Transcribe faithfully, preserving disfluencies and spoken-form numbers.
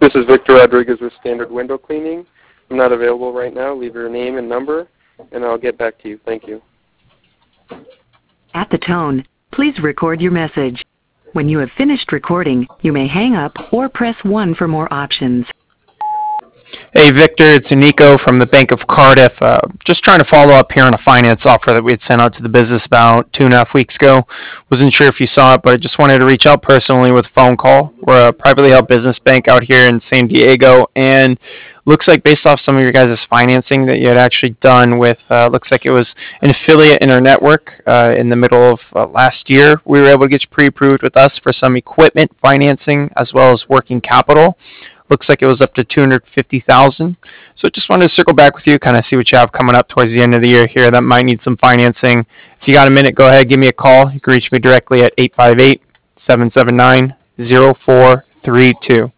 This is Victor Rodriguez with Standard Window Cleaning. I'm not available right now. Leave your name and number, and I'll get back to you. Thank you. At the tone, please record your message. When you have finished recording, you may hang up or press one for more options. Hey Victor, it's Nico from the Bank of Cardiff. Uh, just trying to follow up here on a finance offer that we had sent out to the business about two and a half weeks ago. Wasn't sure if you saw it, but I just wanted to reach out personally with a phone call. We're a privately held business bank out here in San Diego, and looks like based off some of your guys' financing that you had actually done with, uh, looks like it was an affiliate in our network uh, in the middle of uh, last year. We were able to get you pre-approved with us for some equipment financing as well as working capital. Looks like it was up to two hundred fifty thousand dollars. So just wanted to circle back with you, kind of see what you have coming up towards the end of the year here that might need some financing. If you got a minute, go ahead, give me a call. You can reach me directly at eight five eight, seven seven nine, zero four three two.